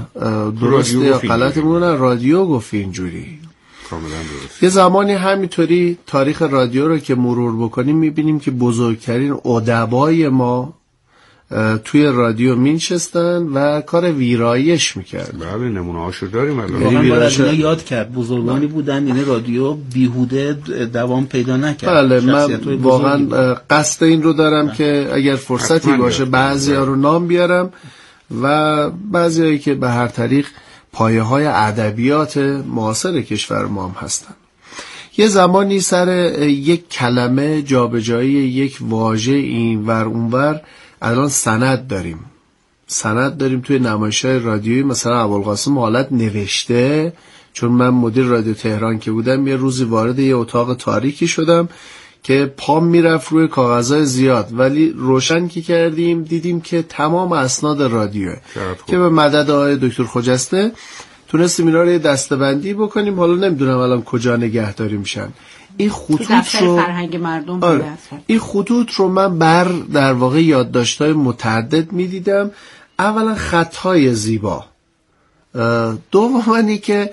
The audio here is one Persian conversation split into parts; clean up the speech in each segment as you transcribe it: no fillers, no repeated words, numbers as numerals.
درسته یا غلطمون، رادیو گفت اینجوری. یه زمانی همینطوری تاریخ رادیو رو که مرور بکنیم میبینیم که بزرگترین ادبای ما توی رادیو مینشستن و کار ویرایش میکرد. بله نمونه هاشو داریم الان. واقعا باید اینا یاد کرد، بزرگانی بودن، یعنی رادیو بیهوده دوام پیدا نکرد. بله من واقعا قصد این رو دارم که اگر فرصتی باشه بعضیا رو نام بیارم و بعضیایی که به هر طریق پایه های ادبیات معاصر کشور ما هم هستن. یه زمانی سر یک کلمه جابجایی یک واژه این ور اون ور الان سند داریم توی نمایش‌های رادیویی. مثلا ابوالقاسم حالت نوشته، چون من مدیر رادیو تهران که بودم یه روزی وارد یه اتاق تاریکی شدم که پام میرفت روی کاغذهای زیاد، ولی روشن که کردیم دیدیم که تمام اسناد رادیوه که به مدد آقای دکتر خجسته تونستیم اینا رو یه دسته‌بندی بکنیم. حالا نمیدونم الان کجا نگهداری میشن. این خطوط رو فرهنگ مردم این خطوط رو من در واقع یادداشت‌های متعدد میدیدم. اولا خطهای زیبا، دوم اینی که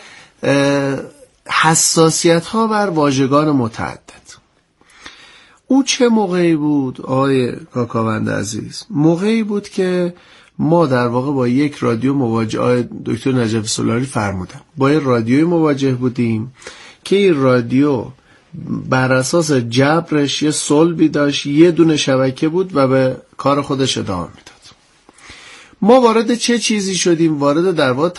حساسیت‌ها بر واژگان متعدد. او چه موقعی بود آقای کاکاوند عزیز؟ موقعی بود که ما در واقع با یک رادیو مواجه، آقای دکتر نجف سولاری فرمودن، با یک رادیوی مواجه بودیم که این رادیو بر اساس جبرش یه صلبی داشت، یه دونه شبکه بود و به کار خودش ادامه میداد. ما وارد چه چیزی شدیم؟ وارد در واقع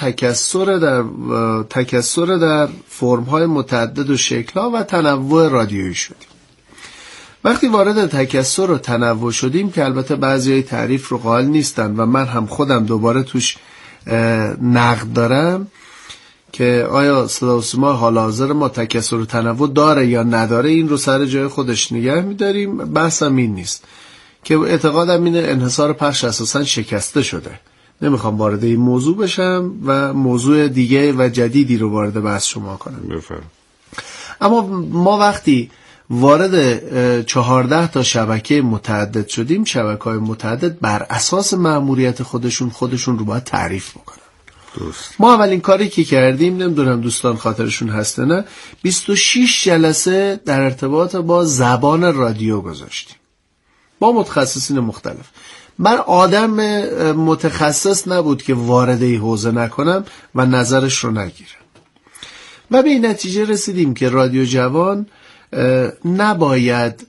تکثر در فرم‌های متعدد و شکل‌ها و تنوع رادیویی شدیم. وقتی وارد تکثر و تنوع شدیم که البته بعضیای تعریف رو قائل نیستن و من هم خودم دوباره توش نقد دارم که آیا صدا و سیما حال حاضر ما تکثر و تنوع داره یا نداره، این رو سر جای خودش نگه می‌داریم. بحثم این نیست که اعتقادم اینه انحصار پخش اساساً شکسته شده. نمیخوام وارد این موضوع بشم و موضوع دیگه و جدیدی رو وارد بحث شما کنم. اما ما وقتی وارد 14 تا شبکه متعدد شدیم، شبکه‌های متعدد بر اساس مأموریت خودشون رو باید تعریف بکنن. درست. ما اولین کاری که کردیم، نمیدونم دوستان خاطرشون هسته نه، 26 جلسه در ارتباط با زبان رادیو گذاشتیم با متخصصین مختلف. من آدم متخصص نبود که وارد این حوزه نکنم و نظرش رو نگیرم و به این نتیجه رسیدیم که رادیو جوان نباید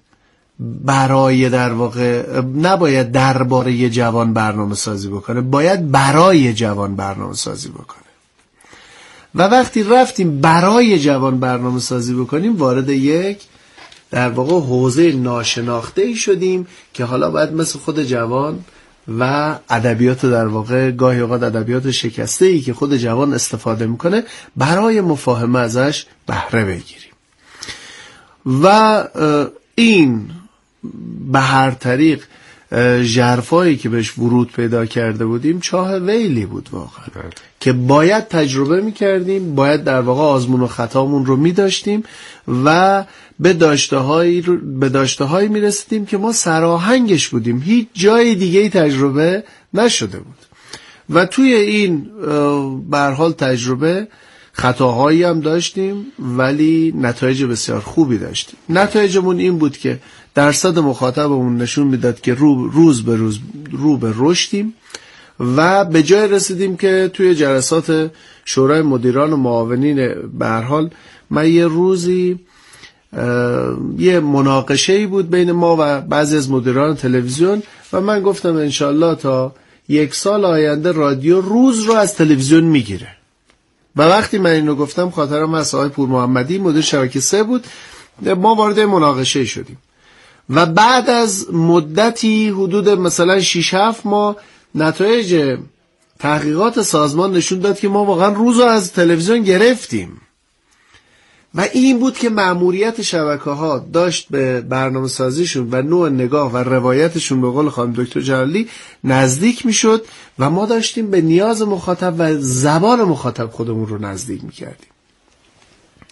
درباره جوان برنامه سازی بکنه، باید برای جوان برنامه سازی بکنه. و وقتی رفتیم برای جوان برنامه سازی بکنیم، وارد یک در واقع حوزه ناشناخته ای شدیم که حالا باید مثل خود جوان و ادبیات در واقع گاهی اوقات ادبیات شکسته ای که خود جوان استفاده میکنه برای مفاهمه ازش بهره بگیریم. و این به هر طریق ژرفایی که بهش ورود پیدا کرده بودیم چاه ویلی بود واقعا که باید تجربه میکردیم، باید در واقع آزمون و خطامون رو میداشتیم و به داشته هایی میرسیدیم که ما سراهنگش بودیم، هیچ جای دیگه تجربه نشده بود. و توی این به هر حال تجربه خطاهایی هم داشتیم ولی نتایج بسیار خوبی داشتیم. نتایجمون این بود که درصد مخاطبمون نشون میداد که روز به رشدیم و به جای رسیدیم که توی جلسات شورای مدیران و معاونین به هر حال من یه روزی یه مناقشه‌ای بود بین ما و بعضی از مدیران تلویزیون و من گفتم انشالله تا 1 سال آینده رادیو روز رو از تلویزیون میگیره. و وقتی من اینو گفتم خاطرم هست آقای پور محمدی مدیر شبکه 3 بود، ما وارد مناقشه شدیم و بعد از مدتی حدود مثلا 6-7 ماه نتایج تحقیقات سازمان نشون داد که ما واقعا روز رو از تلویزیون گرفتیم. و این بود که مأموریت شبکه‌ها داشت به برنامه سازیشون و نوع نگاه و روایتشون به قول خانم دکتر جلالی نزدیک میشد و ما داشتیم به نیاز مخاطب و زبان مخاطب خودمون رو نزدیک میکردیم.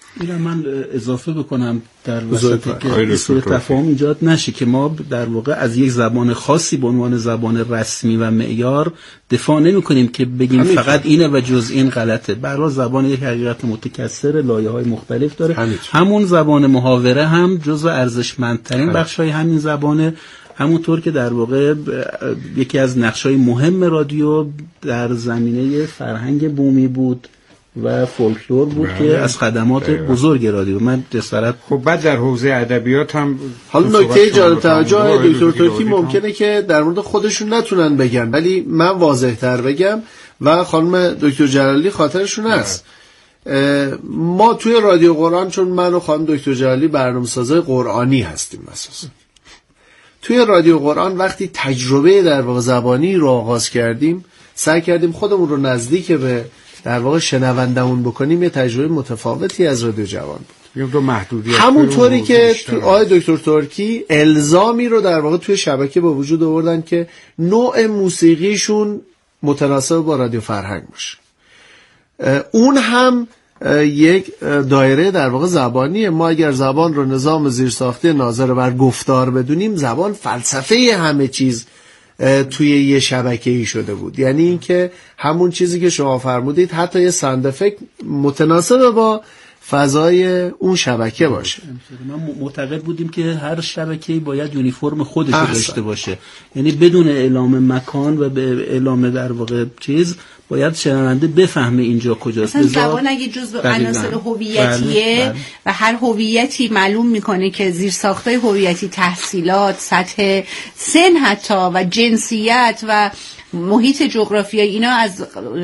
اینو من اضافه بکنم در وسط که سوء تفاهم ایجاد نشه که ما در واقع از یک زبان خاصی به عنوان زبان رسمی و معیار دفاع نمی‌کنیم که بگیم فقط اینه و جز این غلطه. برای زبان یک حقیقت متکثر، لایه‌های مختلف داره. همون زبان محاوره هم جزو ارزشمندترین بخش‌های همین زبانه، همونطور که در واقع یکی از نقش‌های مهم رادیو در زمینه فرهنگ بومی بود و فولکلور بود که از خدمات بزرگ رادیو. من جسارت خب بعد در حوزه ادبیات هم حالا نکته جالب توجه دکتر ترکی ممکنه که در مورد خودشون نتونن بگن، ولی من واضح‌تر بگم و خانم دکتر جلالی خاطرشون هست. ما توی رادیو قرآن، چون من و خانم دکتر جلالی برنامه‌سازای قرآنی هستیم اساسا، توی رادیو قرآن وقتی تجربه در واقع زبانی رو آغاز کردیم، سعی کردیم خودمون رو نزدیک به در واقع شنوندمون بکنیم. یه تجربه متفاوتی از رادیو جوان بود. همونطوری که تو آقای دکتر ترکی الزامی رو در واقع توی شبکه به وجود آوردن که نوع موسیقیشون متناسب با رادیو فرهنگ باشه. اون هم یک دایره در واقع زبانیه. ما اگر زبان رو نظام زیرساخته ناظر بر گفتار بدونیم، زبان فلسفه همه چیز توی یه شبکه‌ای شده بود. یعنی این که همون چیزی که شما فرمودید، حتی یه ساند افکت متناسب با فضای اون شبکه باشه. ما معتقد بودیم که هر شبکه‌ای باید یونیفرم خودش رو داشته باشه، یعنی بدون اعلام مکان و به اعلام در واقع چیز باید شنونده بفهمه اینجا کجاست. مثلا زبان اگه جزء عناصر هویتیه و هر هویتی معلوم میکنه که زیرساختای هویتی تحصیلات، سطح سن حتی و جنسیت و محیط جغرافیایی اینا از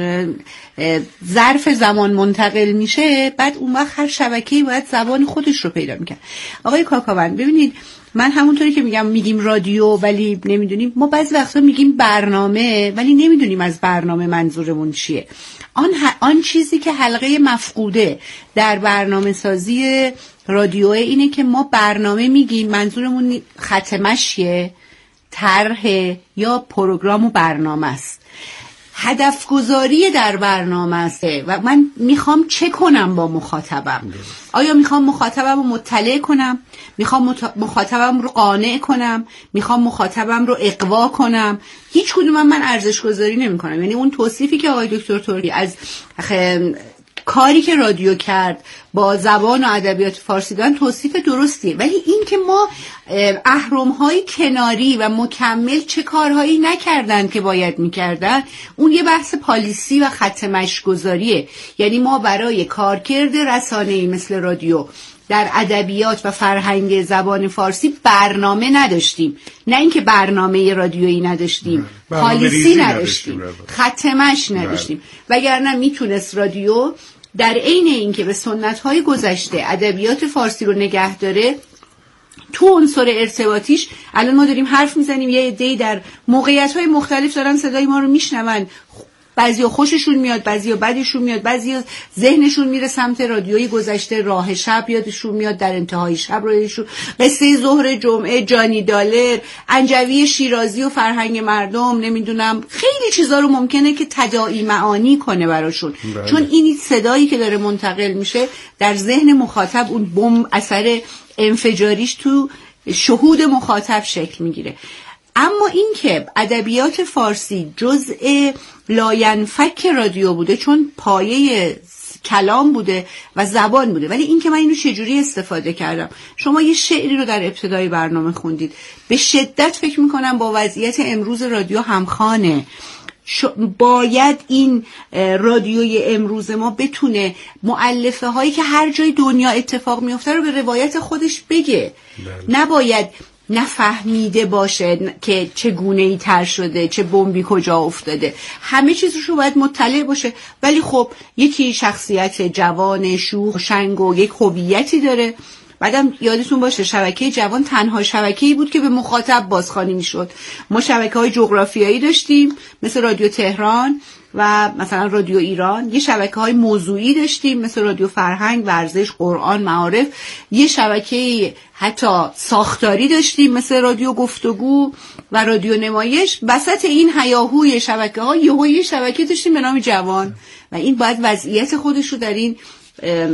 ظرف زمان منتقل میشه، بعد اون وقت هر شبکه‌ای باید زبان خودش رو پیدا میکنه. آقای کاکاوند ببینید، من همونطوری که میگیم رادیو ولی نمیدونیم، ما بعضی وقتا میگیم برنامه ولی نمیدونیم از برنامه منظورمون چیه. آن چیزی که حلقه مفقوده در برنامه سازی رادیو اینه که ما برنامه میگیم، منظورمون ختمشیه، طرح یا پروگرام و برنامه است. هدف گذاری در برنامه است و من میخوام چه کنم با مخاطبم. آیا میخوام مخاطبم رو مطلع کنم؟ میخوام مخاطبم رو قانع کنم؟ میخوام مخاطبم رو اقوا کنم؟ هیچ کدوم من ارزش گذاری نمی کنم. یعنی اون توصیفی که آقای دکتر ترکی از کاری که رادیو کرد با زبان و ادبیات فارسی دادن توصیف درستیه، ولی این که ما اهرم‌های کناری و مکمل چه کارهایی نکردن که باید میکردن، اون یه بحث پالیسی و خط مشی‌گذاریه. یعنی ما برای کارکرد رسانه‌ای مثل رادیو در ادبیات و فرهنگ زبان فارسی برنامه نداشتیم. نه اینکه برنامه رادیویی نداشتیم، پالیسی نداشتیم، خط مشی نداشتیم. وگرنه میتونست رادیو در عین اینکه به سنت‌های گذشته ادبیات فارسی رو نگه داره، تو عنصر ارتباطیش الان ما داریم حرف میزنیم، یه عده‌ای در موقعیت‌های مختلف دارن صدای ما رو میشنون، بعضیا خوششون میاد، بعضیا بدشون میاد، بعضیا ذهنشون میره سمت رادیوی گذشته، راه شب یادشون میاد، در انتهای شب رویشون، قصه ظهر جمعه، جانی دالر، انجوی شیرازی و فرهنگ مردم، نمیدونم خیلی چیزا رو ممکنه که تداعی معانی کنه براشون. چون این صدایی که داره منتقل میشه در ذهن مخاطب، اون بمب اثر انفجاریش تو شهود مخاطب شکل میگیره. اما این که ادبیات فارسی جزء لاینفک رادیو بوده، چون پایه کلام بوده و زبان بوده، ولی این که من اینو چجوری استفاده کردم. شما یه شعری رو در ابتدای برنامه خوندید، به شدت فکر میکنم با وضعیت امروز رادیو همخوانه. باید این رادیوی امروز ما بتونه مؤلفه هایی که هر جای دنیا اتفاق میفته رو به روایت خودش بگه. نباید نفهمیده باشه که چگونه‌ای تر شده، چه بمبی کجا افتاده، همه چیزش رو باید مطلع باشه. ولی خب یکی شخصیت جوان شوخ شنگ و یک هویتی داره. بعدم یادتون باشه شبکه جوان تنها شبکه‌ای بود که به مخاطب بازخوانی میشد. ما شبکه‌های جغرافیایی داشتیم مثل رادیو تهران و مثلا رادیو ایران، یه شبکه‌های موضوعی داشتیم مثل رادیو فرهنگ، ورزش، قرآن، معارف، یه شبکه حتی ساختاری داشتیم مثل رادیو گفتگو و رادیو نمایش. وسط این هیاهوی شبکه‌ها یه شبکه داشتیم به نام جوان و این باید وضعیت خودش رو در این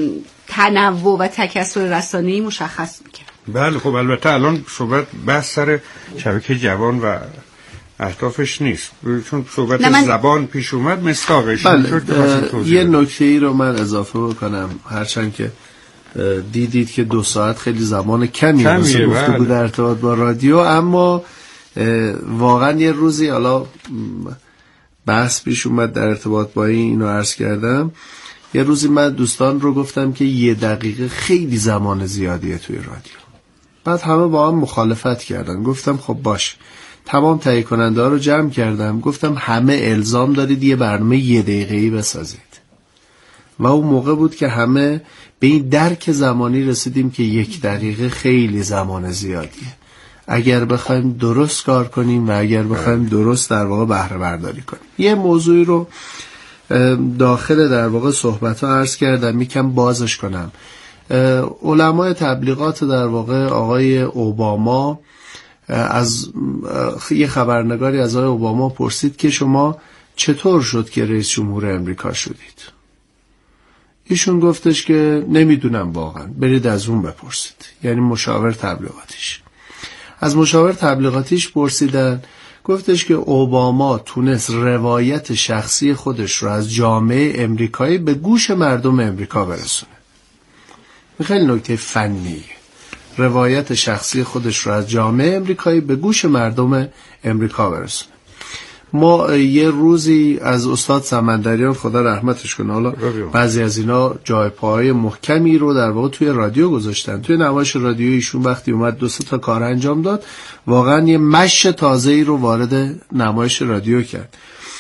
تنوع و تکثر رسانه‌ای مشخص می‌کرد. بله خب البته الان صحبت بحث سر شبکه جوان و اهدافش نیست، چون صحبت زبان پیش اومد مصداقش. بله یه نکته ای رو من اضافه بکنم، هرچند که دیدید که 2 ساعت خیلی زمان کمی واسه گفتگو در ارتباط با رادیو، اما واقعا یه روزی حالا بحث پیش اومد در ارتباط با اینو عرض کردم. یه روزی من دوستان رو گفتم که 1 دقیقه خیلی زمان زیادیه توی رادیو. بعد همه با هم مخالفت کردن. گفتم خب باش، تمام تهیه کننده ها رو جمع کردم، گفتم همه الزام دارید یه برنامه 1 دقیقه‌ای بسازید. و اون موقع بود که همه به این درک زمانی رسیدیم که 1 دقیقه خیلی زمان زیادیه اگر بخوایم درست کار کنیم و اگر بخوایم درست در واقع بهره برداری کنیم. یه موضوعی رو داخل در واقع صحبت ها عرض کردم، یکم بازش کنم. علمای تبلیغات در واقع آقای اوباما، از یه خبرنگاری از آقای اوباما پرسید که شما چطور شد که رئیس جمهور امریکا شدید؟ ایشون گفتش که نمیدونم واقعا، برید از اون بپرسید. یعنی مشاور تبلیغاتیش. از مشاور تبلیغاتیش پرسیدن، گفتش که اوباما تونست روایت شخصی خودش رو از جامعه امریکایی به گوش مردم امریکا برسونه. خیلی نکته فنیه. روایت شخصی خودش رو از جامعه امریکایی به گوش مردم امریکا برسونه. ما یه روزی از استاد سمندریان خدا رحمتش کنه، حالا بعضی از اینا جای پاهای محکمی رو در واقع توی رادیو گذاشتن. توی نمایش رادیویی ایشون وقتی اومد 2-3 تا کار انجام داد، واقعا یه مشت تازه‌ای رو وارد نمایش رادیو کرد.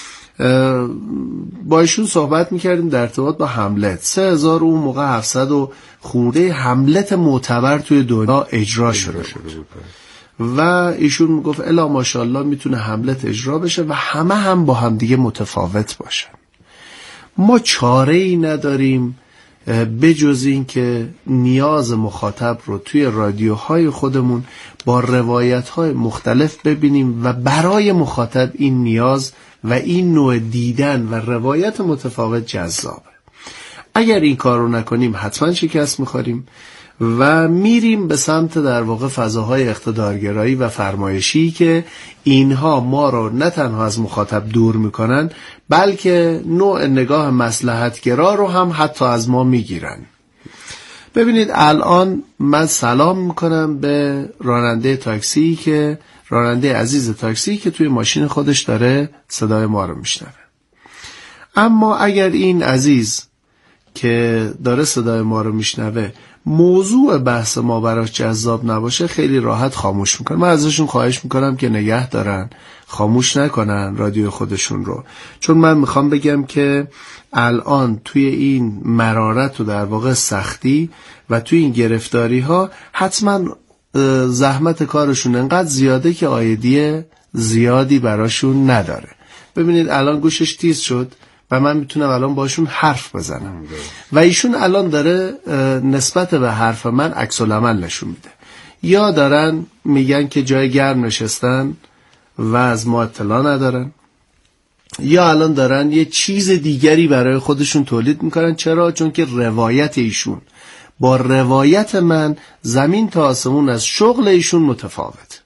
با ایشون صحبت میکردیم در ارتباط با هملت. 3000 اون موقع 700 و خورده هملت معتبر توی دنیا اجرا شده بود. و ایشون میگفت الا ماشاءالله میتونه هملت اجرا بشه و همه هم با هم دیگه متفاوت باشن. ما چاره ای نداریم بجز این که نیاز مخاطب رو توی رادیوهای خودمون با روایت‌های مختلف ببینیم و برای مخاطب این نیاز و این نوع دیدن و روایت متفاوت جذابه. اگر این کار رو نکنیم حتما شکست می‌خوریم و میریم به سمت در واقع فضاهای اقتدارگرایی و فرمایشی که اینها ما رو نه تنها از مخاطب دور میکنن، بلکه نوع نگاه مصلحتگرا رو هم حتی از ما میگیرن. ببینید الان من سلام میکنم به راننده تاکسی که راننده عزیز تاکسی که توی ماشین خودش داره صدای ما رو میشنوه. اما اگر این عزیز که داره صدای ما رو میشنوه موضوع بحث ما براش جذاب نباشه، خیلی راحت خاموش میکنه. من ازشون خواهش میکنم که نگه دارن، خاموش نکنن رادیو خودشون رو، چون من میخوام بگم که الان توی این مرارت و در واقع سختی و توی این گرفتاری ها حتما زحمت کارشون انقدر زیاده که عایدی زیادی براشون نداره. ببینید الان گوشش تیز شد و من میتونم الان باشون حرف بزنم و ایشون الان داره نسبت به حرف من عکس العمل نشون میده. یا دارن میگن که جای گرم نشستن و از ما اطلاع ندارن، یا الان دارن یه چیز دیگری برای خودشون تولید میکنن. چرا؟ چون که روایت ایشون با روایت من زمین تا آسمون از شغل ایشون متفاوت.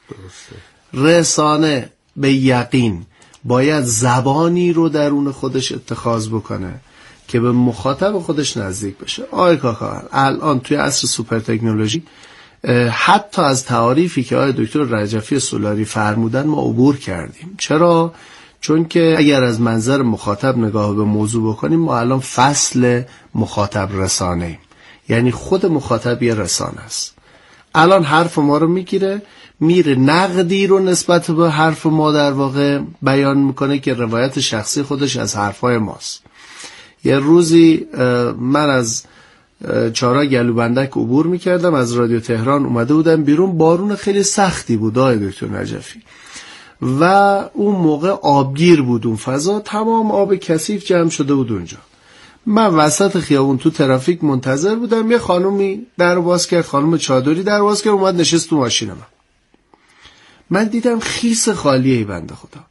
رسانه به یقین باید زبانی رو درون خودش اتخاذ بکنه که به مخاطب خودش نزدیک بشه. آقای کاکا الان توی عصر سوپر تکنولوژی حتی از تعاریفی که آقای دکتر رجفی سولاری فرمودن ما عبور کردیم. چرا؟ چون که اگر از منظر مخاطب نگاه به موضوع بکنیم، ما الان فصل مخاطب رسانه ایم. یعنی خود مخاطب یه رسانه است. الان حرف ما رو میگیره، میره نقدی رو نسبت به حرف ما در واقع بیان میکنه که روایت شخصی خودش از حرفای ماست. یه روزی من از چهارراه گلوبندک عبور میکردم، از رادیو تهران اومده بودم بیرون، بارون خیلی سختی بود آقای دکتر نجفی و اون موقع آبگیر بود، اون فضا تمام آب کثیف جمع شده بود اونجا. من وسط خیابون تو ترافیک منتظر بودم، یه خانومی در باز کرد، خانم چادری در باز کرد، اومد نشست تو ماشین من دیدم خیس خالیه ای بنده خدا.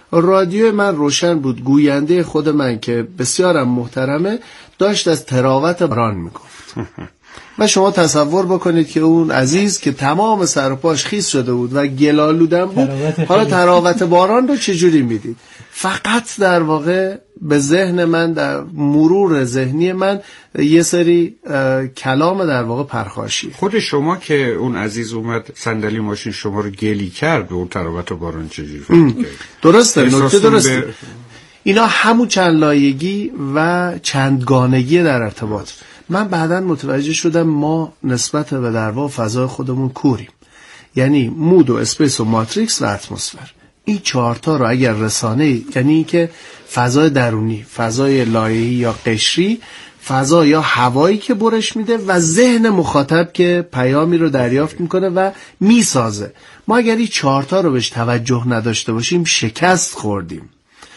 رادیو من روشن بود، گوینده خود من که بسیارم محترمه داشت از تراوت باران میگفت و شما تصور بکنید که اون عزیز که تمام سر و پاش خیس شده بود و گلالودن بود، حالا تراوت باران رو چجوری میدید؟ فقط در واقع به ذهن من، در مرور ذهنی من یه سری کلام در واقع پرخاشی. خود شما که اون عزیز اومد صندلی ماشین شما رو گلی کرد، به اون تراوت باران چجوری فکر درسته، نکته درسته. اینا همون چند لایگی و چندگانگی در ارتباط. من بعداً متوجه شدم ما نسبت به در واقع فضای خودمون کوریم، یعنی مود و اسپیس و ماتریکس و اتمسفر. این چهارتا رو اگر رسانه، یعنی که فضای درونی، فضای لایه‌ای یا قشری، فضا یا هوایی که برش میده و ذهن مخاطب که پیامی رو دریافت میکنه و میسازه، ما اگر این چهارتا رو بهش توجه نداشته باشیم شکست خوردیم.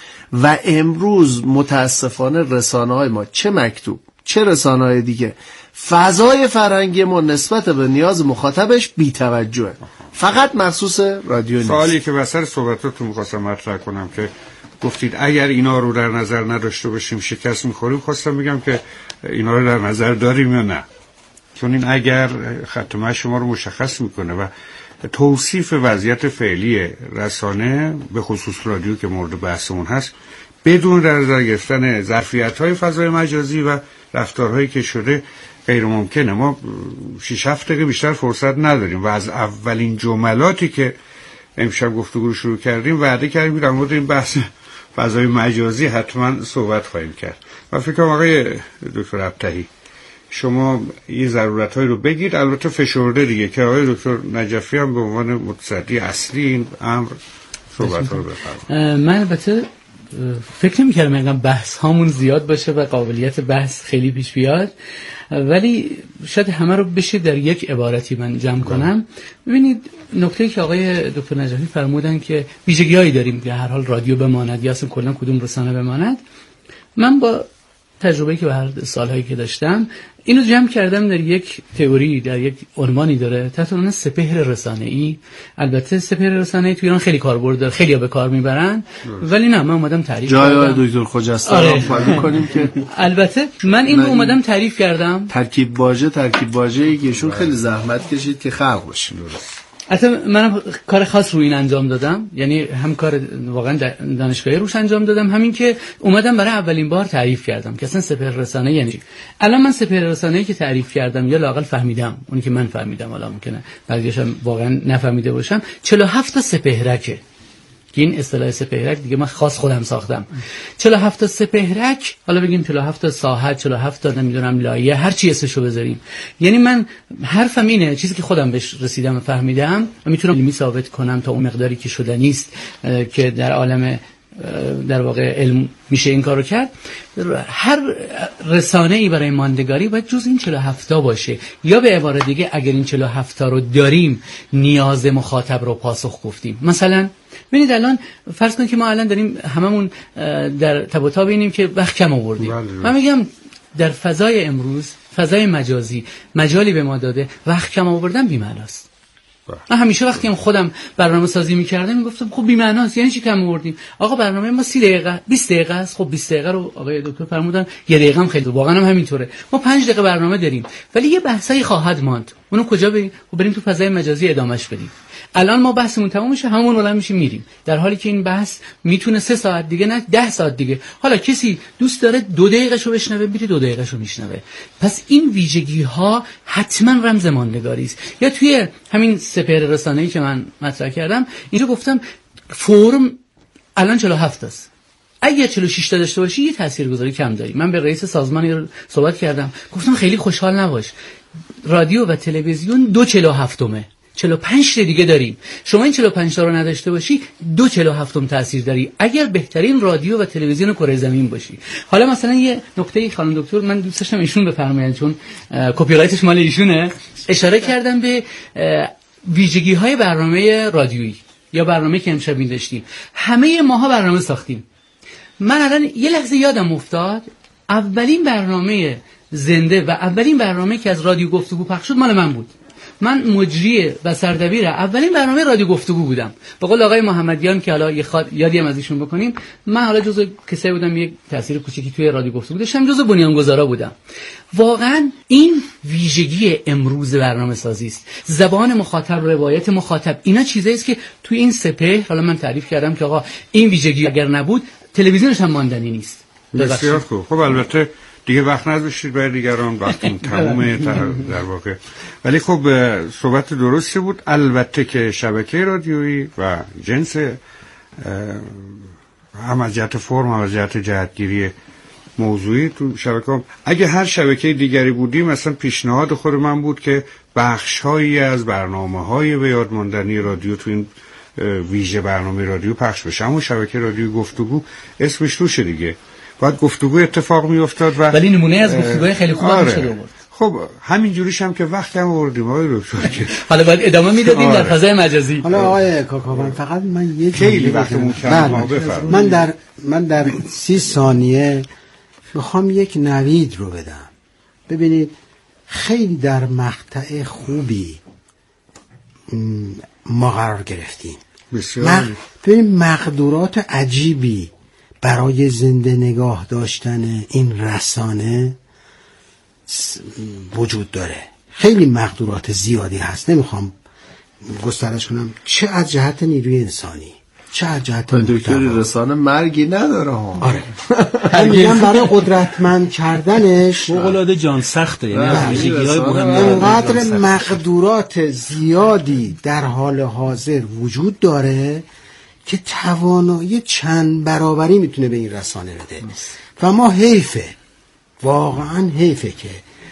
و امروز متاسفانه رسانه‌های ما، چه مکتوب چه رسانه‌های دیگه، فضای فرهنگی ما نسبت به نیاز مخاطبش بی‌توجهه، فقط مخصوص رادیو نیست. سوالی که وسط صحبتاتون می‌خواستم مطرح کنم که گفتید اگر اینا رو در نظر نداشته باشیم شکست می‌خوریم، خواستم بگم که اینا رو در نظر داریم یا نه، چون این اگر خط مشی شما رو مشخص می‌کنه و توصیف وضعیت فعلی رسانه به خصوص رادیو که مورد بحثمون هست بدون در نظر گرفتن ظرفیت‌های فضای مجازی و رفتارهایی که شده غیر ممکنه. ما 6-7 دقیقه بیشتر فرصت نداریم و از اولین جملاتی که امشب گفتگو رو شروع کردیم وعده کردیم که در مورد این بحث فضای مجازی حتما صحبت خواهیم کرد. و فکر کنم آقای دکتر ابطحی شما یه ضرورت‌هایی رو بگید، البته فشرده دیگه، که آقای دکتر نجفی هم به عنوان متصدی اصلی این امر صحبت‌ها رو بفرمایید. من البته فکر نمی‌کردم اینقدر بحث هامون زیاد باشه و قابلیت بحث خیلی پیش بیاد، ولی شاید همه رو بشه در یک عبارتی من جمع کنم. ببینید نکته‌ای که آقای دکتر نجفی فرمودن که ویژگی‌هایی داریم که هر حال رادیو بماند یا اصلا کلا کدوم رسانه بماند، من با تجربه‌ای که به هر سالهایی که داشتم اینو جمع کردم در یک تئوری، در یک عنوانی داره تحت عنوان سپهر رسانه‌ای. البته سپهر رسانه‌ای تو ایران خیلی کاربرد داره، خیلی‌ها به کار میبرن، ولی نه، من اومدم تعریف کردم. جای دکتر خجسته رو فالو کنیم که البته من این رو اومدم تعریف کردم. ترکیب واژه‌ای که ایشون خیلی زحمت کشید که خلق بشه. البته منم کار خاص روی این انجام دادم، یعنی هم کار واقعا دانشگاهی روش انجام دادم، همین که اومدم برای اولین بار تعریف کردم که اصلا سپهر رسانه یعنی چی. الان من سپهر رسانه‌ای که تعریف کردم یا لااقل فهمیدم، اونی که من فهمیدم، حالا ممکنه بعضیاشم واقعا نفهمیده باشم، 47 تا سپهرکه. این اصطلاح سپهرک دیگه من خاص خودم ساختم. 47 تا سپهرک، حالا بگیم 47 تا ساحت، 47 تا نمیدونم لایه، هر چی اسمشو بذاریم. یعنی من حرفم اینه، چیزی که خودم بهش رسیدم و فهمیدم و میتونم علمی ثابت کنم تا اون مقداری که شده نیست که در عالم در واقع علم میشه این کارو کرد. هر رسانه‌ای برای ماندگاری باید جز این 47 تا باشه، یا به عبارت دیگه اگر این 47 تا رو داریم نیاز مخاطب رو پاسخ گفتیم. مثلا ببینید الان فرض کنید که ما الان داریم هممون در تب و تاب اینیم که وقت کم آوردیم. من میگم در فضای امروز، فضای مجازی مجالی به ما داده وقت کم آوردن بی‌معناست. من همیشه وقتی خودم برنامه سازی می‌کردم میگفتم خب بی‌معناست، یعنی چی کم آوردیم؟ آقا برنامه ما 30 دقیقه 20 دقیقه است، خب 20 دقیقه رو آقای دکتر فرمودن 1 دقیقه هم خیلی، واقعا هم همینطوره. ما 5 دقیقه برنامه داریم ولی یه بحثایی خواهد ماند، اونو کجا بریم؟ خب بریم تو فضای مجازی ادامهش بدیم. الان ما بحثمون تموم میشه، همون بلند میشیم میریم، در حالی که این بحث میتونه 3 ساعت دیگه، نه 10 ساعت دیگه. حالا کسی دوست داره 2 دقیقه‌شو بشنوه، میره 2 دقیقه‌شو میشنوه. پس این ویژگی ها حتما رمز ماندگاری است. یا توی همین سپهر رسانه‌ای که من مطرح کردم اینجا گفتم فرم الان 47 است، اگر 46 تا داشته باشی یه تاثیرگذاری کم داری. من به رئیس سازمان صحبت کردم، گفتم خیلی خوشحال نباش، رادیو و تلویزیون 2/47، 45 تا دیگه داریم. شما این 45 تا رو نداشته باشی 2/47 تاثیر داری اگر بهترین رادیو و تلویزیون کره زمین باشی. حالا مثلا یه نکته خانم دکتر من دوست داشتم ایشون بفرمایید، چون کپی رایتش مال ایشونه، اشاره کردم به ویژگی‌های برنامه رادیویی یا برنامه‌ای که امشب داشتیم. همه ماها برنامه ساختیم. من الان یه لحظه یادم افتاد اولین برنامه زنده و اولین برنامه که از رادیو گفتگو پخش شد مال من بود. من مجری و سردبیر اولین برنامه رادیو گفتگو بودم. به قول آقای محمدیان که حالا یادی هم از ایشون بکنیم، من حالا جزء کسایی بودم یک تاثیر کوچیکی توی رادیو گفتگو داشتم، جزء بنیانگذارا بودم. واقعا این ویژگی امروز برنامه‌سازی است. زبان مخاطب، روایت مخاطب، اینا چیزایی است که توی این سپهر حالا من تعریف کردم که آقا این ویژگی اگر نبود تلویزیونش هم ماندنی نیست. بسیار خوب. خب البته دیگه وقت نذاشتید برای دیگران، وقتتون تمومه در واقع. ولی خب صحبت درستی بود. البته که شبکه رادیویی و جنس هم از جهت فرم هم از جهت جهتگیری موضوعی تو شبکه، اگه هر شبکه دیگری بودیم مثلا پیشنهاد خود من بود که بخش‌هایی از برنامه‌های به یاد ماندنی رادیو تو این ویژه برنامه رادیو پخش بشه. اما شبکه رادیو گفتگو اسمش روشه دیگه، باید گفتگو اتفاق میافتاد. ولی نمونه از گفتگوهای خیلی خوب هم شده بود. خب همین جوریش هم که وقتی هم آوردیم آقای دکتر که حالا باید ادامه میدادیم در فضای مجازی. حالا آقای کاکاوان فقط من یک خیلی وقتمون کم، من در 30 ثانیه میخوام یک نوید رو بدم. ببینید خیلی در مقطع خوبی ما قرار گرفتیم. ببینید مقدورات عجیبی برای زنده نگاه داشتن این رسانه وجود داره. خیلی مقدورات زیادی هست، نمیخوام گسترش کنم، چه از جهت نیروی انسانی، چه از جهت دکتر رسانه مرگی نداره ها. آره میگم برای قدرتمند کردنش فوق‌العاده جان سخته، یعنی ویژگی‌های مهم اینقدر مقدورات زیادی در حال حاضر وجود داره که توانایی چند برابری میتونه به این رسانه بده. و ما واقعا حیفه که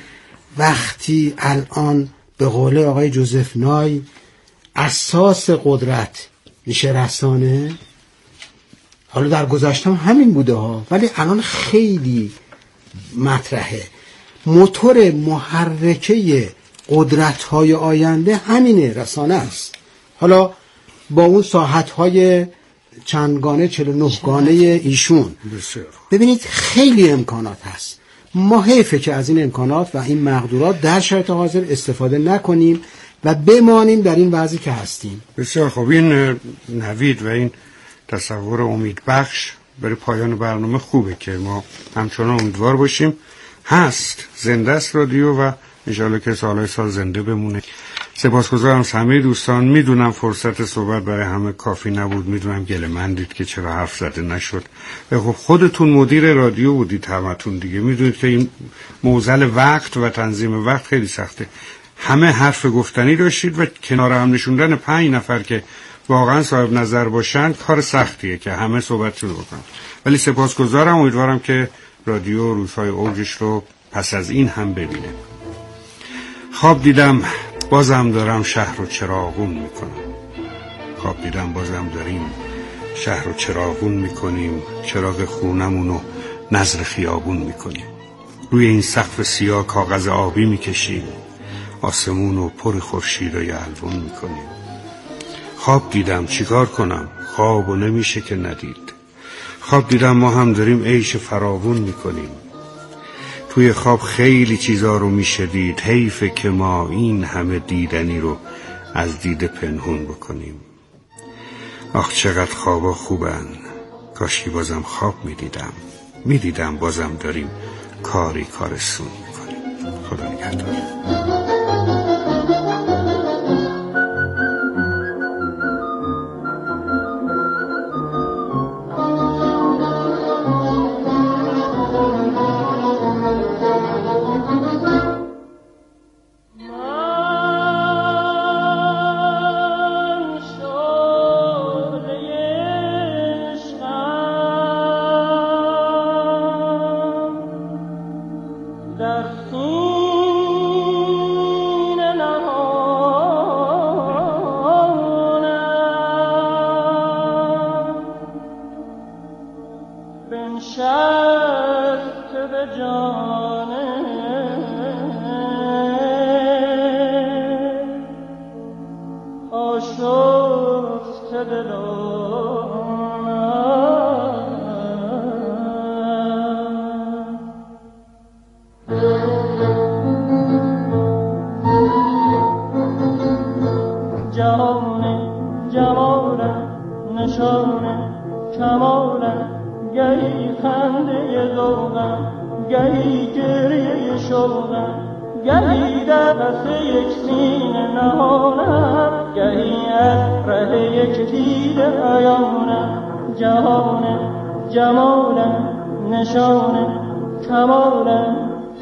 وقتی الان به قول آقای جوزف نای اساس قدرت میشه رسانه، حالا در گذشته همین بوده ها ولی الان خیلی مطرحه، موتور محرکه قدرت های آینده همینه، رسانه است. حالا با اون ساحت‌های چندگانه 49 گانه ایشون ببینید خیلی امکانات هست. ما حیفه که از این امکانات و این مقدورات در شرایط حاضر استفاده نکنیم و بمانیم در این وضعی که هستیم. بسیار خوب. این نوید و این تصور امیدبخش برای پایان برنامه خوبه که ما همچنان امیدوار باشیم. هست، زنده است رادیو و انشاءالله که سالهای سال زنده بمونه. سپاسگزارم از همه دوستان. میدونم فرصت صحبت برای همه کافی نبود، میدونم گله‌مندید که چرا حرف زده نشد. خب خودتون مدیر رادیو بودید همتون دیگه، میدونید که این موزل وقت و تنظیم وقت خیلی سخته. همه حرف گفتنی داشتید و کنار هم نشوندن 5 نفر که واقعا صاحب نظر باشن کار سختیه که همه صحبتشون بکنن. ولی سپاسگزارم، امیدوارم که رادیو روزهای اوجش رو پس از این هم ببینه. خواب دیدم بازم دارم شهر رو چراغون میکنم. خواب دیدم بازم داریم شهر رو چراغون میکنیم، چراغ خونمونو نظر خیابون میکنیم. روی این سقف سیاه کاغذ آبی میکشیم، آسمونو پر خورشید و یلوون میکنیم. خواب دیدم چیکار کنم، خوابو نمیشه که ندید. خواب دیدم ما هم داریم عیش فراوون میکنیم. توی خواب خیلی چیزا رو میشه دید، حیفه که ما این همه دیدنی رو از دید پنهون بکنیم. آخ چقدر خوابا خوبن، کاشکی بازم خواب میدیدم بازم داریم کارستون میکنیم. خدا نگهدار. دلانم گهی گریه شوقم، گهی در پس یک سینه نهانم، گهی از ره یک دیده عیانم. جهان جمالم، نشان کمالم.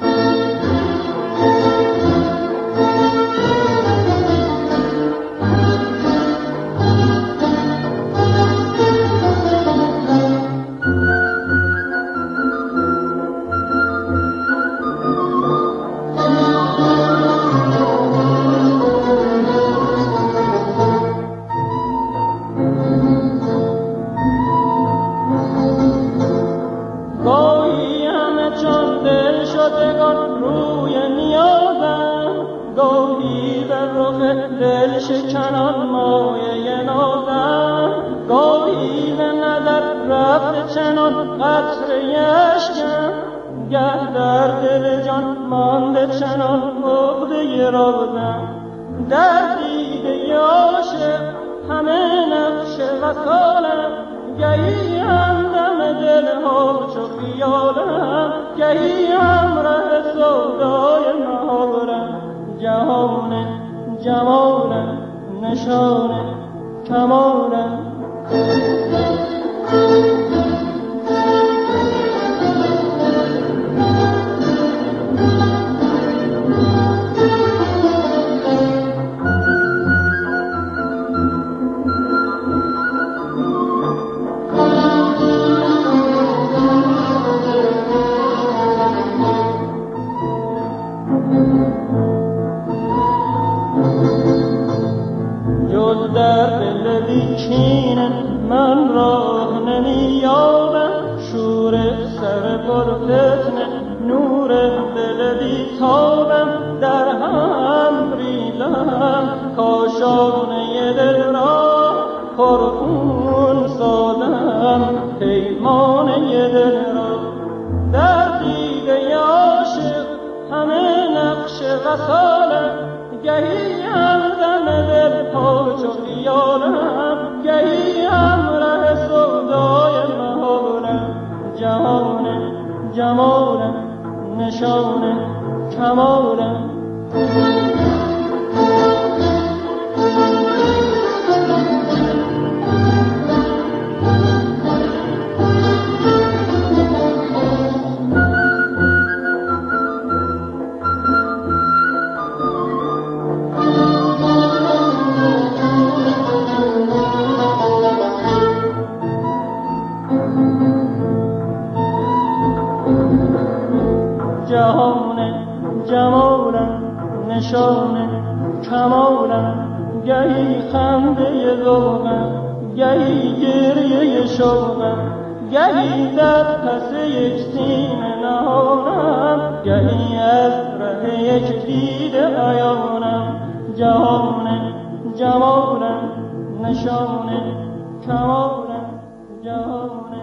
دل شکنان مایه نازم، گاهی به نظر رفت چنان قطره اشکم، گه در دل جان مانده چنان عقده رازم. در دیده عاشق همه نقش وصالم، گهی همدم دلها چو خیالم، گهی همره سودای محالم. جهان جمالم، نشان کمالم. در دل بیچین من راه نمیابم، شور سر پرفتنه نور دل بیتابم. در هم ریزم کاشانه دل را پرخون سازم، پیمانه دل را. در دیده عاشق همه نقش وصالم، گهی همدم دل ها چو خیالم، گهی همره سودای محالم. جهان جمالم، نشان کمالم. جهان جمالم، نشان کمالم. گهی خنده ذوقم، گهی گریه شوقم، گهی در پس یک سینه نهانم، گهی از ره یک دیده عیانم. جهان جمالم، نشان کمالم. جهان